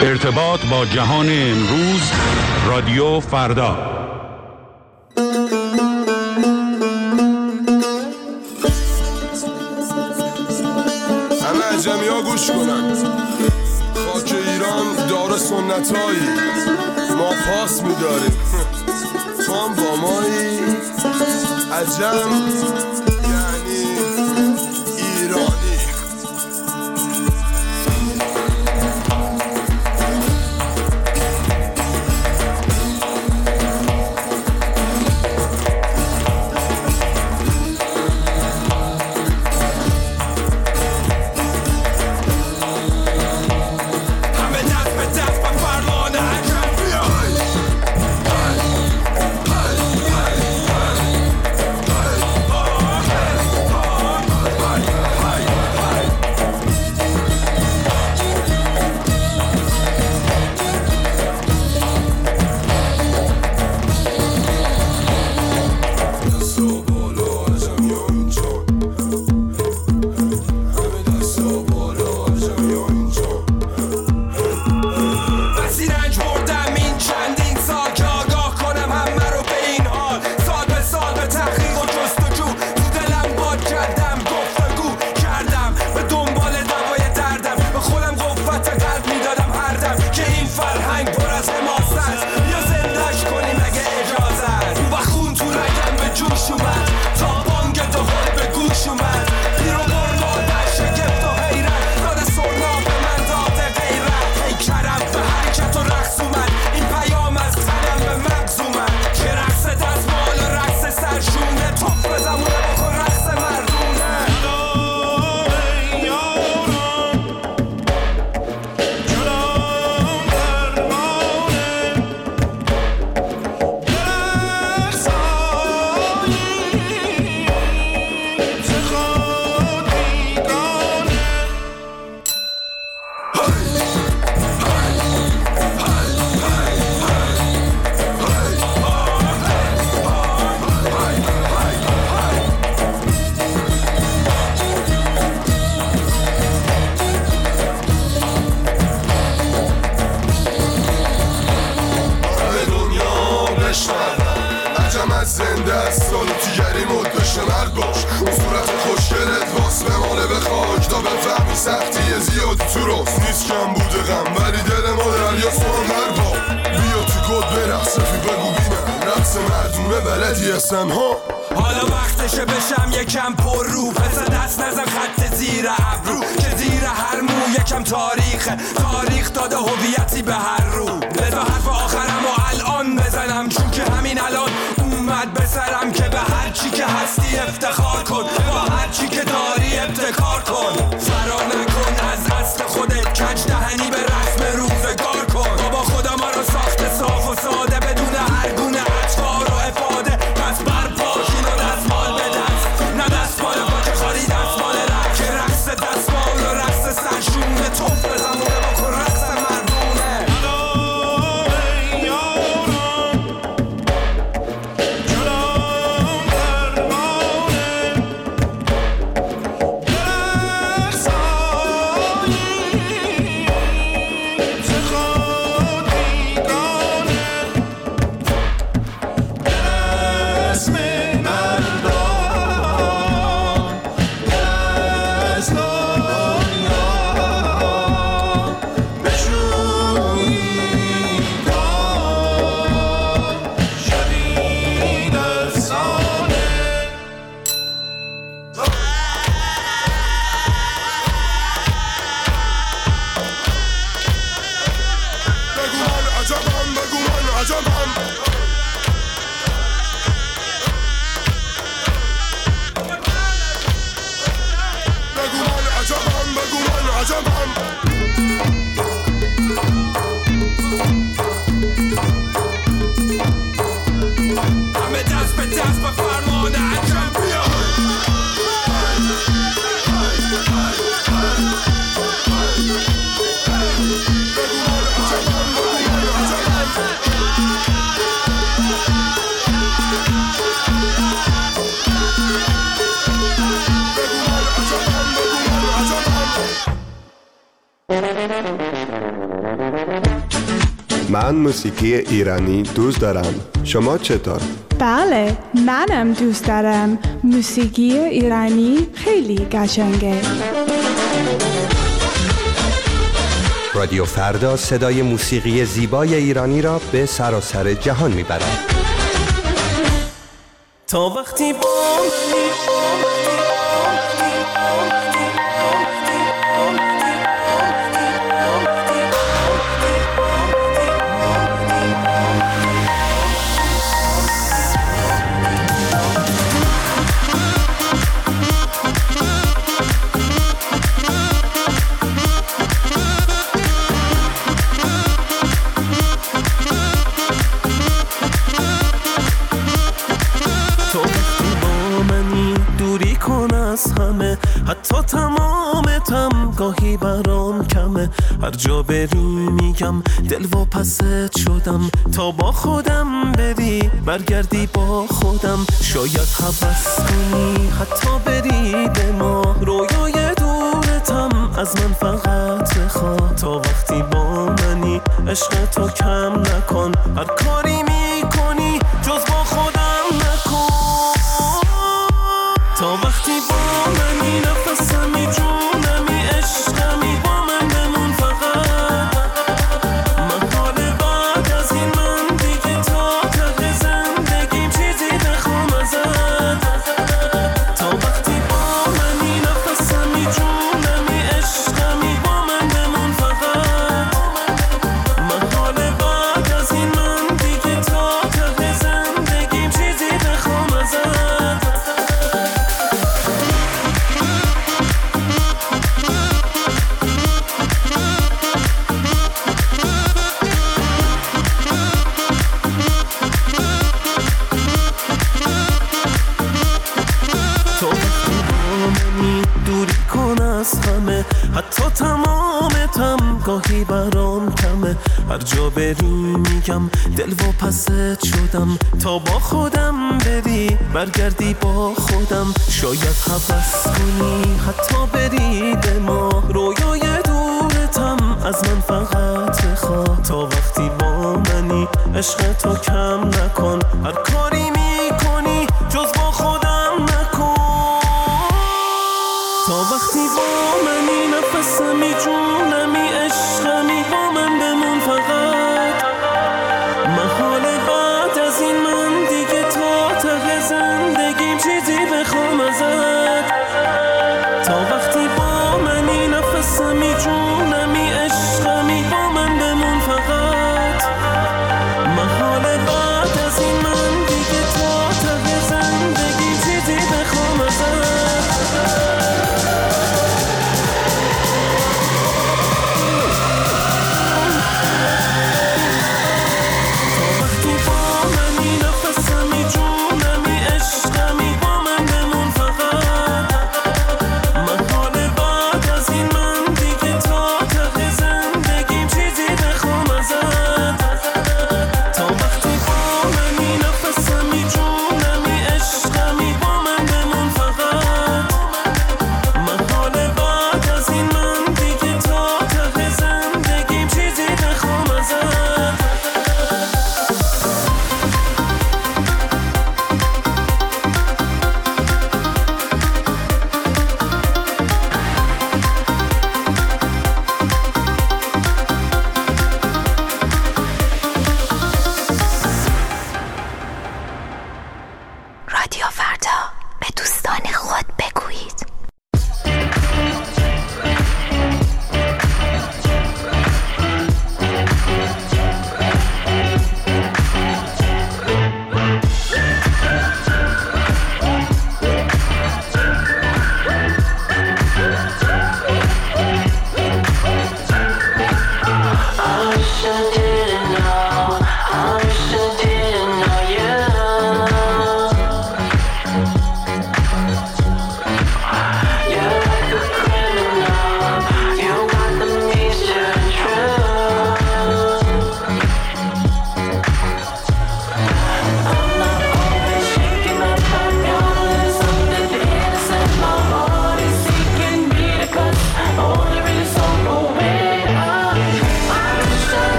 ارتباط با جهان امروز، رادیو فردا. همه عجمی ها گوش کنن، خاک ایران داره سنتایی، ما پاس میداریم، تو هم با مایی. عجم یعنی ایرانی. زنده است سال تیگری مد بشه مرد باش. اون صورت خوشگلت واس بمانه به خاک تا بفهمی سختی زیادی تو راست نیست. کم بوده غم ولی دل ما دریا سوام هر با. بیا تو کد برقص رفی بگو بینم رقص مردونه بلدی هستن ها. حالا وقتشه بشم یکم پر رو، پس دست نزن خط زیر ابرو که زیر هر مو یکم تاریخه. تاریخ داده هویتی به هر رو. بذار حرف آخرم و الان بزنم چون که همین الان اومد به سرم که به هر چی که هستی افتخار کن، با هر چی که داری ابتکار کن. فرار نکن از اصل خودت، کج دهنی به رسم روزگار کن. بابا خدا ما رو ساخته صاف و ساده بدون هر گونه اطفار و افاده. پس برپاشین و دستمال به دست، نه دستمال پاک خالی دستمال رک. که رقص دستمال و رقص سرشونه توف زمونه بکن رقص مردونه. همه دست به دست به فرمان عجب بیا. من موسیقی ایرانی دوست دارم. شما چطور؟ بله، منم دوست دارم. موسیقی ایرانی خیلی قشنگه. رادیو فردا صدای موسیقی زیبای ایرانی را به سراسر جهان میبرد. تا وقتی با حتی تمامتم گاهی برام کمه، هر جا بری میگم دل و پست شدم. تا با خودم بری برگردی با خودم، شاید هوس کنی حتی بری به ما. رویای دورتم از من فقط بخواه، تا وقتی با منی عشق تو کم نکن. هر کاری میکنی جز با خودم نکن. تا وقتی با منی نفسمی جونمی عشقمی با من بمون فقط. من حال بعد از این من دیگه تا ته زندگیم چیزی بخوام ازت. تا وقتی با منی نفسمی جونمی عشقمی با من بمون فقط. من حال بعد از این من دیگه تا ته زندگیم چیزی بخوام ازت. حتی تمامتم گاهی برام کمه، هر جا بری میگم دل و پست شدم. تا با خودم بری برگردی با خودم، شاید هوس کنی حتی بری به ما. رویای دورتم از من فقط بخواه، تا وقتی با منی عشق تو کم نکن. هر کاری میکنی جز با خودم نکن. تا وقتی با منی نفسمی جونمی عشقمی با من بمون فقط. محال بعد از این من دیگه تا ته زندگیم چیزی بخوام ازت. تا وقتی با منی نفسمی جونمی عشقمی با من بمون فقط. محال بعد از این من دیگه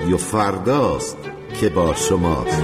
رادیو فرداست که با شماست.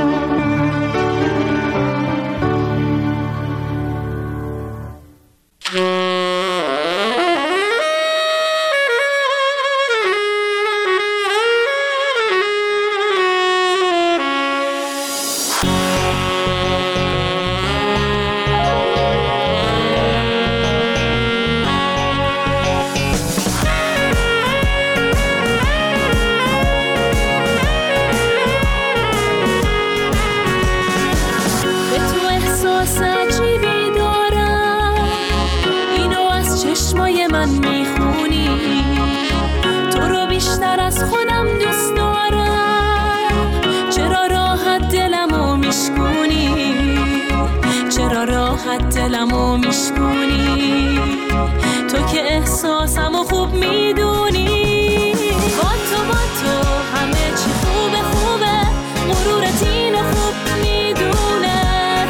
دلمو میشکنی تو که احساسمو خوب میدونی. با تو همه چی خوبه غرورت اینو خوب میدونه.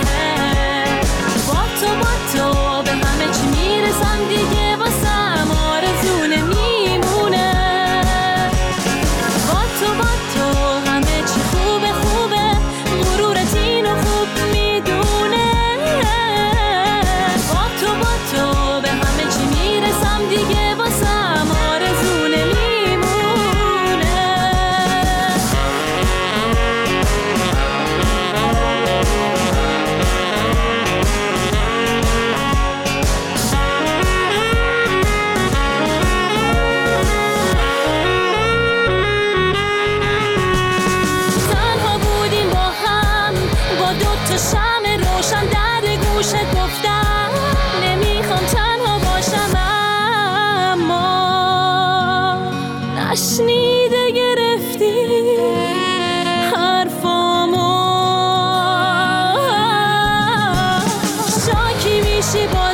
با تو به همه چی میرسم دیگه واسم آرزونه میمونه. با تو همه چی خوبه غرورت اینو خوب میدونه. تو به همه چی میرسم دیگه واسم آرزونه میمونه. تنها بودیم با هم با دوتا شمع روشن در گوشت گفتم نمیخوام تنها باشم، اما نشنیده گرفتی حرفامو. شاکی میشی با